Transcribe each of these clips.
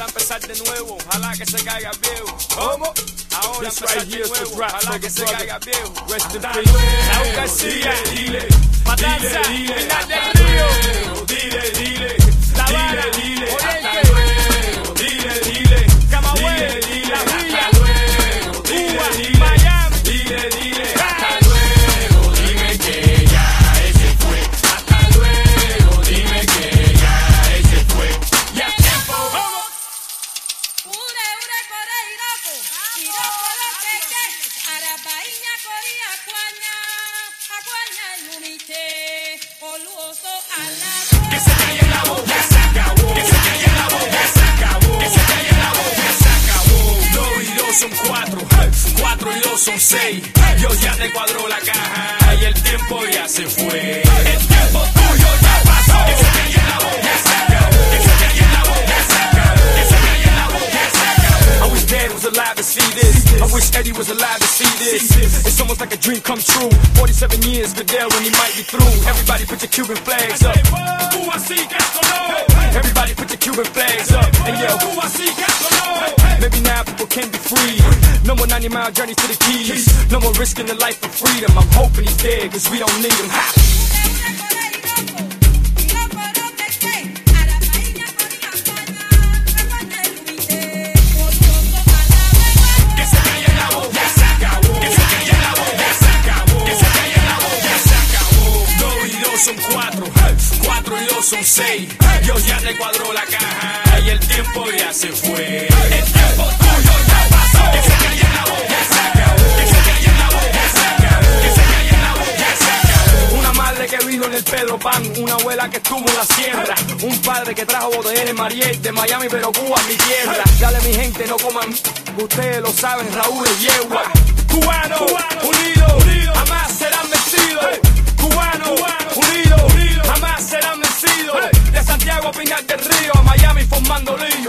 Ojalá empezar de nuevo, ojalá que se caiga viejo. ¿Cómo? Ahora empezar de nuevo, ojalá que se caiga viejo. Rest in peace. Raúl García, Dile, Matanza, dile, Final del hasta Río, luego. Dile, La Habana, dile, Oriente, hasta luego. Dile, Camagüey, dile, La Villa, hasta luego. Cuba, Dile, Miami, dile, hasta luego. Dime que ya ese fue. Hasta luego. Dime que ya ese fue. Ya tiempo. Ure kore iroko, iroko lokeke, arabainya koria akwanya numite, oluoso alabo. Que se calle la boca, se acabó. Que se calle la boca, se acabó. Que se calle la boca, se acabó. 2 y 2 son 4, 4 y 2 son 6. Dios ya te cuadró la caja y el tiempo ya se fue. El tiempo tuyo ya pasó. Que se calle la boca, se acabó. Que se calle la boca, se acabó. Que se calle la boca, se acabó. I wish Dad was alive to see this. I wish Eddie was alive to see this. It's almost like a dream come true. 47 years, Goodell when he might be through. Everybody put your Cuban flags up. Cuba sí que sonó. Everybody put your Cuban flags up. And yo, Cuba sí que sonó. maybe now people can be free. No more 90-mile journeys to the keys. No more risking the life for freedom. I'm hoping he's dead, cause we don't need him. Ha! Que se calle la boca, se acabó. Que se calle la boca, se acabó. Que se calle la boca, se acabó. 2 y 2 son 4, 4 y 2 son 6. Dios ya te cuadró la caja y el tiempo ya se fue. El tiempo tuyo ya pasó. Que se calle la boca, se acabó. Que se calle la boca, se acabó. Que se calle la boca, se acabó. Una madre que vino en el Pedro Pan, una abuela que estuvo en la sierra, un padre que trajo botellas Mariel de Miami, pero Cuba es mi tierra. Dale mi gente, no coman, ustedes lo saben, Raúl es yegua. Cubano, unido, jamás serán vencidos. Cubano, unido, jamás serán vencidos. De Santiago a Pinar del Río, a Miami formando lío.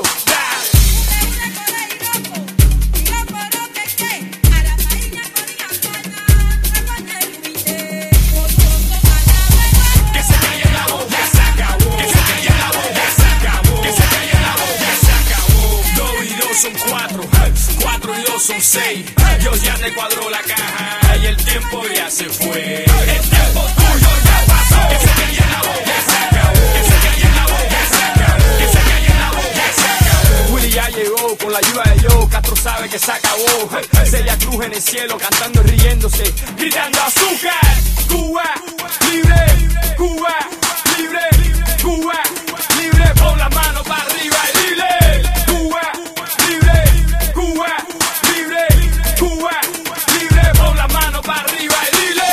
Que se calle la boca, se acabó. Que se calle la boca, se acabó. Que se calle la boca, se acabó. 2 y 2 son 4, 4 y 2 son 6. Dios ya te cuadró la caja y el tiempo ya se fue. El tiempo tuyo ya pasó. Que se calle la boca, se acabó. Que se calle la boca, se acabó. Que se calle la boca, se acabó. Willy ya llegó con la ayuda de Dios, Castro sabe que se acabó. Celia Cruz en el cielo, cantando y riéndose, gritando azúcar. Cuba, libre, Cuba, libre, Cuba, libre, pon la mano para arriba y dile. Cuba, libre, Cuba, libre, Cuba, libre, pon la mano para arriba y dile.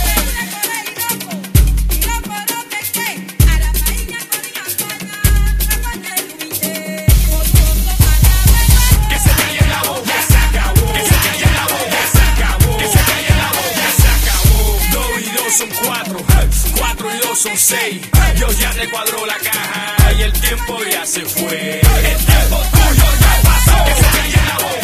Que se calle la boca, se acabó. Que se calle la boca, se acabó. Que se calle la boca, se acabó. 2 y 2 son 4, 4 y 2 son 6. Dios ya te cuadró la caja y el tiempo ya se fue. El tiempo tuyo ya pasó. Que se calle la boca.